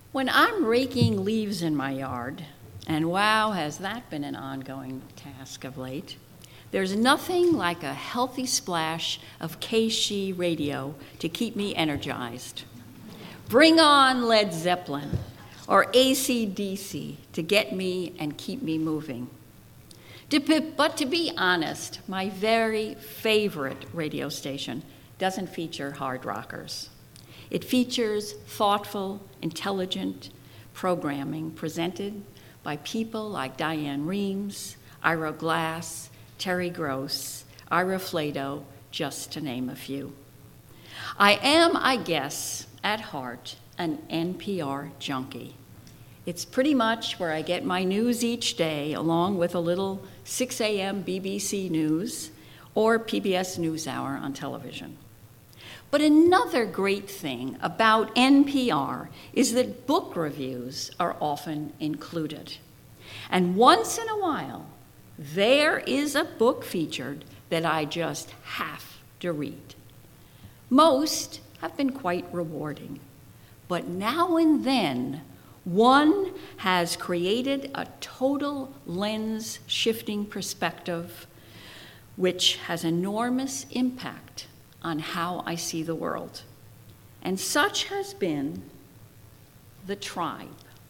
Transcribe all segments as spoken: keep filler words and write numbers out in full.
When I'm raking leaves in my yard, and wow, has that been an ongoing task of late, there's nothing like a healthy splash of K S H E radio to keep me energized. Bring on Led Zeppelin or A C D C to get me and keep me moving. But to be honest, my very favorite radio station doesn't feature hard rockers. It features thoughtful, intelligent programming presented by people like Diane Reeves, Ira Glass, Terry Gross, Ira Flatow, just to name a few. I am, I guess, at heart, an N P R junkie. It's pretty much where I get my news each day, along with a little six a.m. B B C News or P B S NewsHour on television. But another great thing about N P R is that book reviews are often included. And once in a while, there is a book featured that I just have to read. Most have been quite rewarding, but now and then, one has created a total lens-shifting perspective which has enormous impact on how I see the world. And such has been The Tribe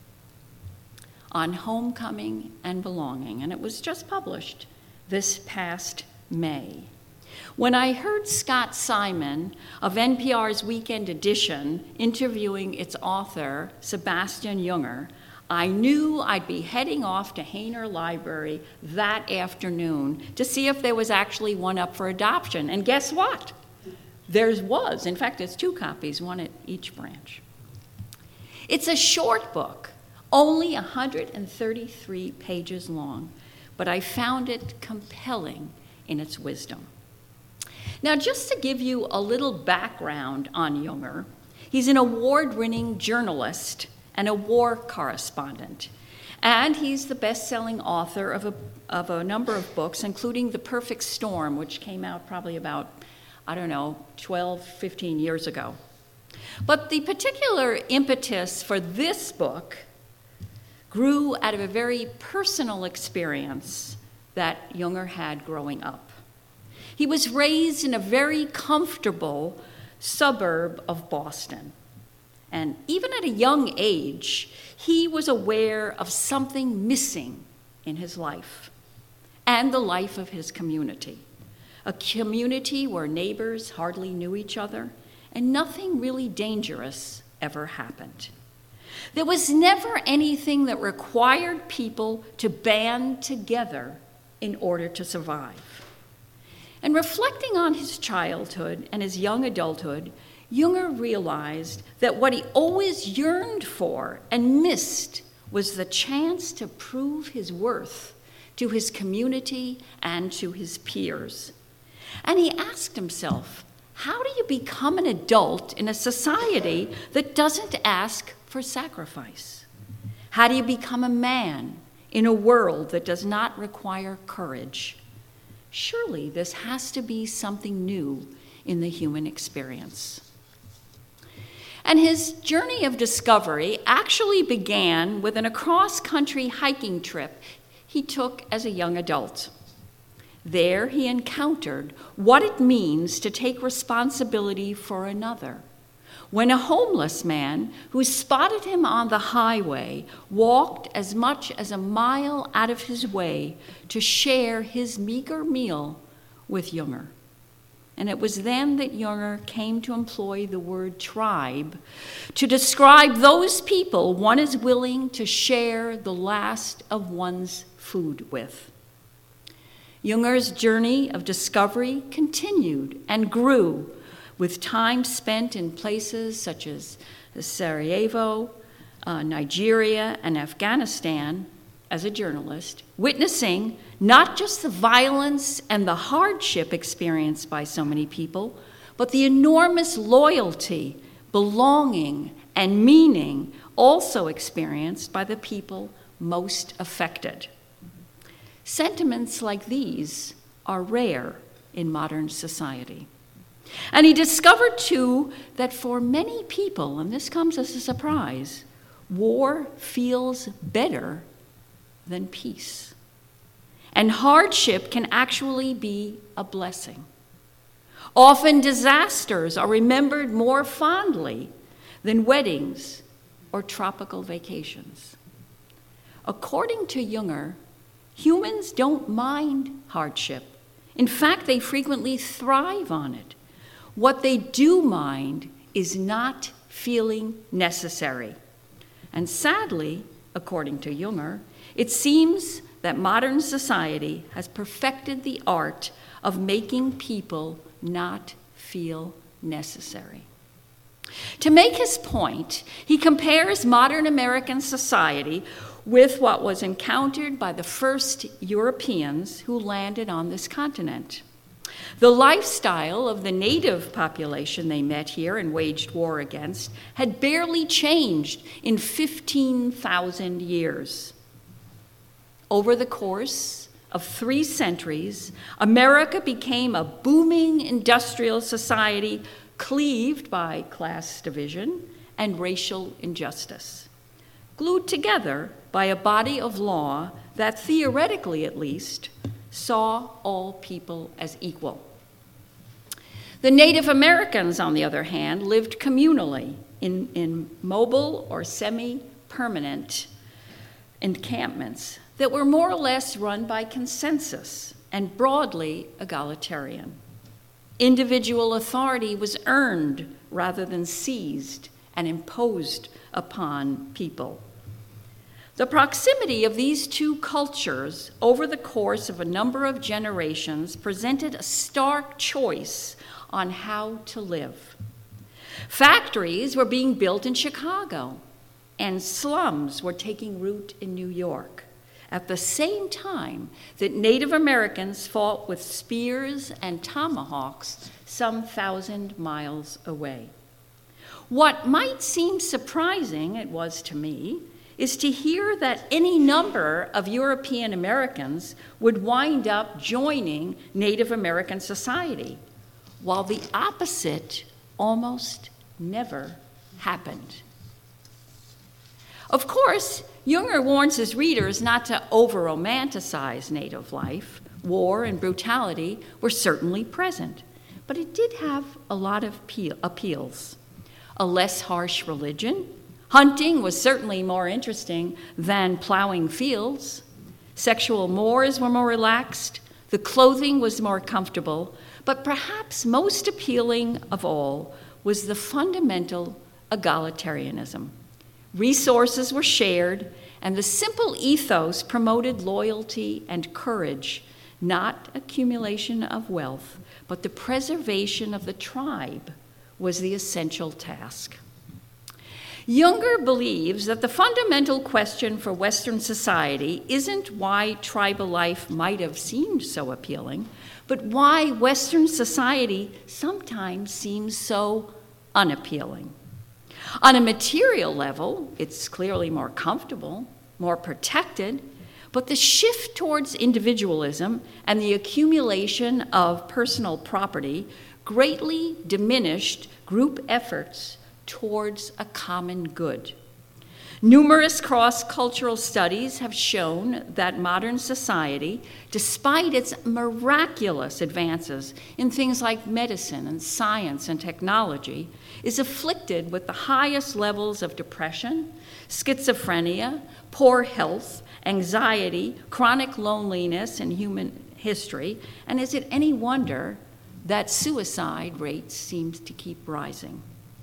on Homecoming and Belonging, and it was just published this past May. When I heard Scott Simon of N P R's Weekend Edition interviewing its author, Sebastian Junger, I knew I'd be heading off to Hainer Library that afternoon to see if there was actually one up for adoption. And guess what? There was. In fact, it's two copies, one at each branch. It's a short book, only one hundred thirty-three pages long, but I found it compelling in its wisdom. Now, just to give you a little background on Junger, he's an award-winning journalist and a war correspondent, and he's the best-selling author of a, of a number of books, including The Perfect Storm, which came out probably about, I don't know, twelve, fifteen years ago. But the particular impetus for this book grew out of a very personal experience that Junger had growing up. He was raised in a very comfortable suburb of Boston. And even at a young age, he was aware of something missing in his life and the life of his community. A community where neighbors hardly knew each other and nothing really dangerous ever happened. There was never anything that required people to band together in order to survive. And reflecting on his childhood and his young adulthood, Junger realized that what he always yearned for and missed was the chance to prove his worth to his community and to his peers. And he asked himself, how do you become an adult in a society that doesn't ask for sacrifice? How do you become a man in a world that does not require courage? Surely this has to be something new in the human experience. And his journey of discovery actually began with an across-country hiking trip he took as a young adult. There he encountered what it means to take responsibility for another, when a homeless man who spotted him on the highway walked as much as a mile out of his way to share his meager meal with Junger. And it was then that Junger came to employ the word tribe to describe those people one is willing to share the last of one's food with. Junger's journey of discovery continued and grew, with time spent in places such as Sarajevo, uh, Nigeria, and Afghanistan as a journalist, witnessing not just the violence and the hardship experienced by so many people, but the enormous loyalty, belonging, and meaning also experienced by the people most affected. Sentiments like these are rare in modern society. And he discovered, too, that for many people, and this comes as a surprise, war feels better than peace. And hardship can actually be a blessing. Often disasters are remembered more fondly than weddings or tropical vacations. According to Junger, humans don't mind hardship. In fact, they frequently thrive on it. What they do mind is not feeling necessary. And sadly, according to Junger, it seems that modern society has perfected the art of making people not feel necessary. To make his point, he compares modern American society with what was encountered by the first Europeans who landed on this continent. The lifestyle of the native population they met here and waged war against had barely changed in fifteen thousand years. Over the course of three centuries, America became a booming industrial society cleaved by class division and racial injustice, glued together by a body of law that, theoretically at least, saw all people as equal. The Native Americans, on the other hand, lived communally in, in mobile or semi-permanent encampments that were more or less run by consensus and broadly egalitarian. Individual authority was earned rather than seized and imposed upon people. The proximity of these two cultures over the course of a number of generations presented a stark choice on how to live. Factories were being built in Chicago, and slums were taking root in New York, at the same time that Native Americans fought with spears and tomahawks some thousand miles away. What might seem surprising, it was to me, is to hear that any number of European Americans would wind up joining Native American society, while the opposite almost never happened. Of course, Junger warns his readers not to over-romanticize native life. War and brutality were certainly present, but it did have a lot of appeals. A less harsh religion. Hunting was certainly more interesting than plowing fields. Sexual mores were more relaxed. The clothing was more comfortable. But perhaps most appealing of all was the fundamental egalitarianism. Resources were shared, and the simple ethos promoted loyalty and courage, not accumulation of wealth, but the preservation of the tribe was the essential task. Junger believes that the fundamental question for Western society isn't why tribal life might have seemed so appealing, but why Western society sometimes seems so unappealing. On a material level, it's clearly more comfortable, more protected, but the shift towards individualism and the accumulation of personal property greatly diminished group efforts towards a common good. Numerous cross-cultural studies have shown that modern society, despite its miraculous advances in things like medicine and science and technology, is afflicted with the highest levels of depression, schizophrenia, poor health, anxiety, chronic loneliness in human history, and is it any wonder that suicide rates seem to keep rising?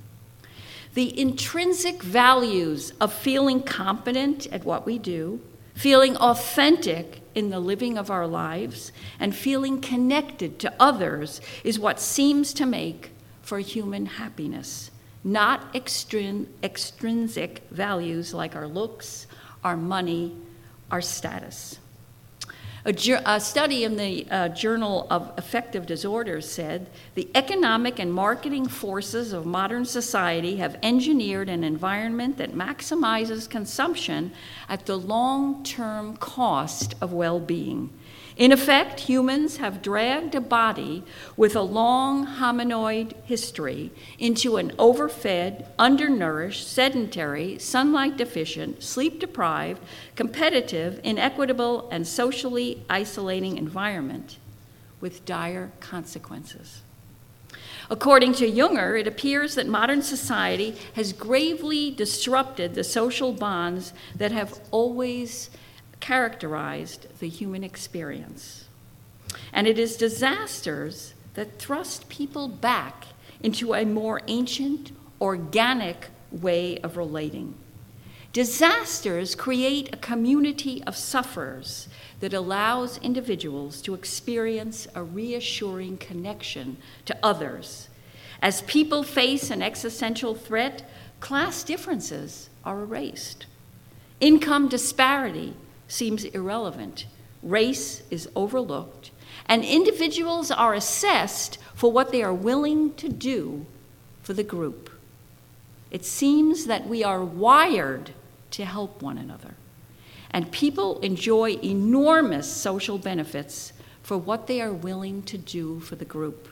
The intrinsic values of feeling competent at what we do, feeling authentic in the living of our lives, and feeling connected to others is what seems to make for human happiness, not extrin- extrinsic values like our looks, our money, our status. A, ju- a study in the uh, Journal of Affective Disorders said, the economic and marketing forces of modern society have engineered an environment that maximizes consumption at the long-term cost of well-being. In effect, humans have dragged a body with a long hominoid history into an overfed, undernourished, sedentary, sunlight deficient, sleep deprived, competitive, inequitable, and socially isolating environment with dire consequences. According to Junger, it appears that modern society has gravely disrupted the social bonds that have always characterized the human experience. And it is disasters that thrust people back into a more ancient, organic way of relating. Disasters create a community of sufferers that allows individuals to experience a reassuring connection to others. As people face an existential threat, class differences are erased. Income disparity seems irrelevant. Race is overlooked, and individuals are assessed for what they are willing to do for the group. It seems that we are wired to help one another, and people enjoy enormous social benefits for what they are willing to do for the group.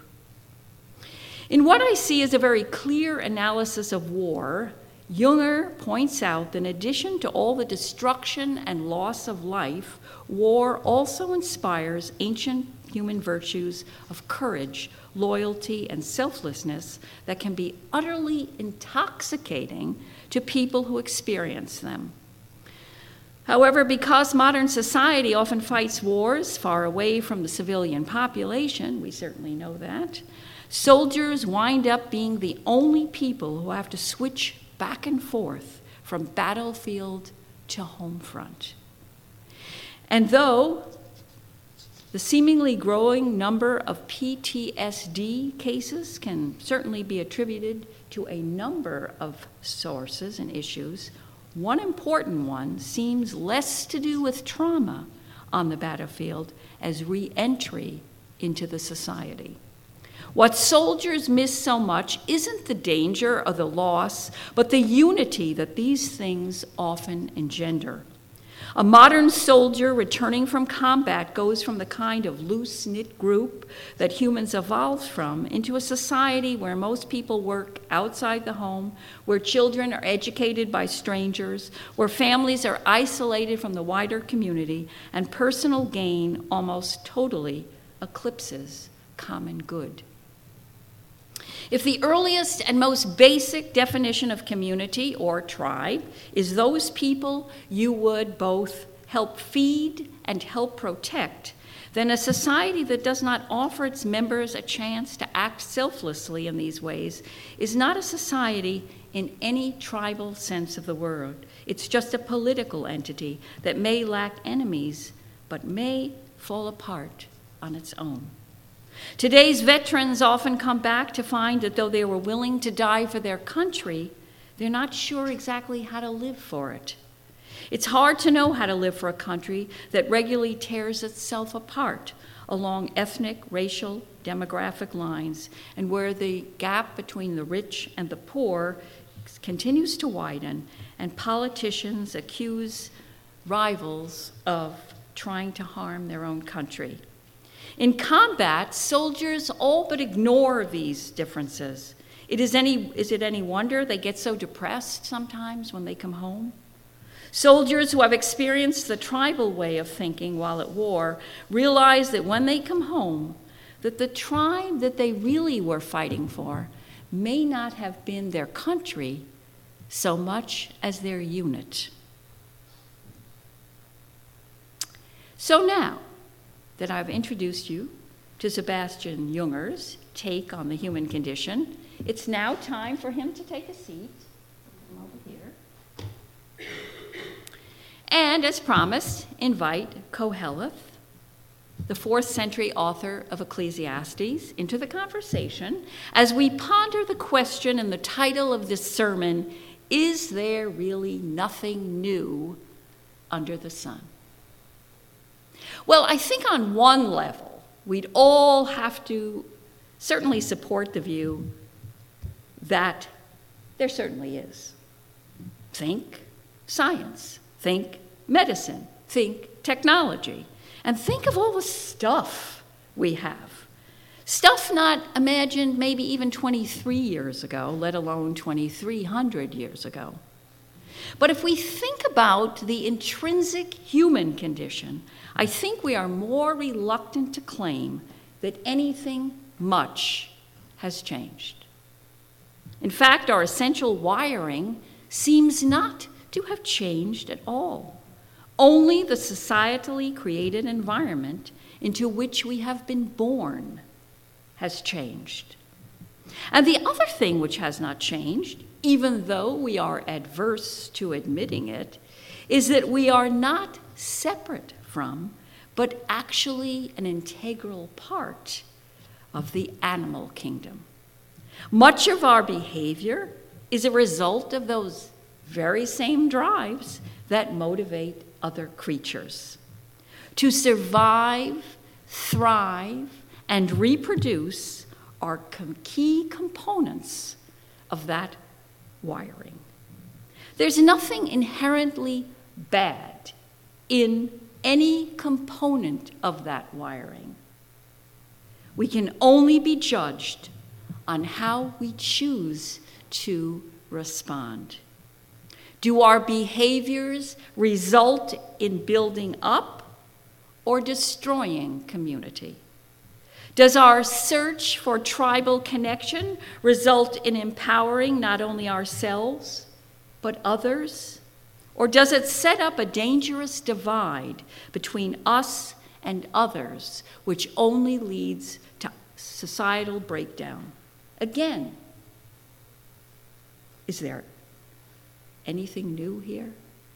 In what I see as a very clear analysis of war, Junger points out that in addition to all the destruction and loss of life, war also inspires ancient human virtues of courage, loyalty, and selflessness that can be utterly intoxicating to people who experience them. However, because modern society often fights wars far away from the civilian population, we certainly know that, soldiers wind up being the only people who have to switch back and forth from battlefield to home front. And though the seemingly growing number of P T S D cases can certainly be attributed to a number of sources and issues, one important one seems less to do with trauma on the battlefield as re-entry into the society. What soldiers miss so much isn't the danger or the loss, but the unity that these things often engender. A modern soldier returning from combat goes from the kind of loose-knit group that humans evolved from into a society where most people work outside the home, where children are educated by strangers, where families are isolated from the wider community, and personal gain almost totally eclipses common good. If the earliest and most basic definition of community or tribe is those people you would both help feed and help protect, then a society that does not offer its members a chance to act selflessly in these ways is not a society in any tribal sense of the word. It's just a political entity that may lack enemies, but may fall apart on its own. Today's veterans often come back to find that though they were willing to die for their country, they're not sure exactly how to live for it. It's hard to know how to live for a country that regularly tears itself apart along ethnic, racial, demographic lines, and where the gap between the rich and the poor continues to widen, and politicians accuse rivals of trying to harm their own country. In combat, soldiers all but ignore these differences. It is, any, is it any wonder they get so depressed sometimes when they come home? Soldiers who have experienced the tribal way of thinking while at war realize that when they come home, that the tribe that they really were fighting for may not have been their country so much as their unit. So now that I've introduced you to Sebastian Junger's take on the human condition, it's now time for him to take a seat. Come over here. And as promised, invite Koheleth, the fourth century author of Ecclesiastes, into the conversation as we ponder the question in the title of this sermon, is there really nothing new under the sun? Well, I think on one level, we'd all have to certainly support the view that there certainly is. Think science, think medicine, think technology. And think of all the stuff we have. Stuff not imagined maybe even twenty-three years ago, let alone twenty-three hundred years ago. But if we think about the intrinsic human condition, I think we are more reluctant to claim that anything much has changed. In fact, our essential wiring seems not to have changed at all. Only the societally created environment into which we have been born has changed. And the other thing which has not changed, even though we are adverse to admitting it, is that we are not separate from, but actually an integral part of the animal kingdom. Much of our behavior is a result of those very same drives that motivate other creatures. To survive, thrive, and reproduce are com- key components of that wiring. There's nothing inherently bad in any component of that wiring. We can only be judged on how we choose to respond. Do our behaviors result in building up or destroying community? Does our search for tribal connection result in empowering not only ourselves, but others? Or does it set up a dangerous divide between us and others, which only leads to societal breakdown? Again, is there anything new here?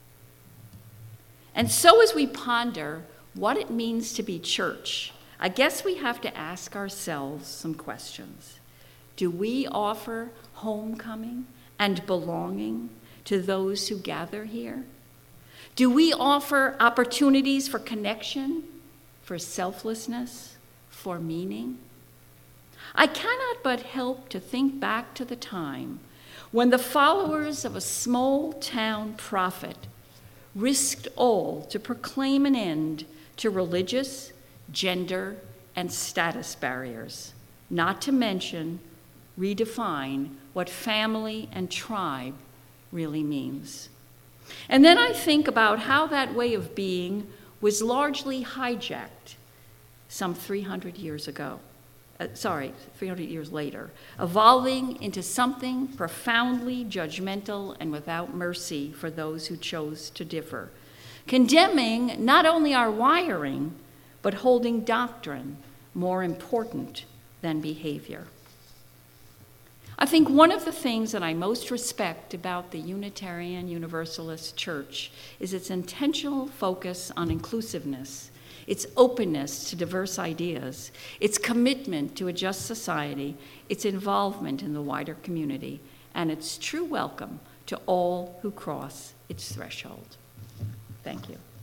And so as we ponder what it means to be church, I guess we have to ask ourselves some questions. Do we offer homecoming and belonging to those who gather here? Do we offer opportunities for connection, for selflessness, for meaning? I cannot but help to think back to the time when the followers of a small town prophet risked all to proclaim an end to religious, gender, and status barriers, not to mention redefine what family and tribe really means. And then I think about how that way of being was largely hijacked some three hundred years ago. Uh, sorry, three hundred years later, evolving into something profoundly judgmental and without mercy for those who chose to differ, condemning not only our wiring, but holding doctrine more important than behavior. I think one of the things that I most respect about the Unitarian Universalist Church is its intentional focus on inclusiveness, its openness to diverse ideas, its commitment to a just society, its involvement in the wider community, and its true welcome to all who cross its threshold. Thank you.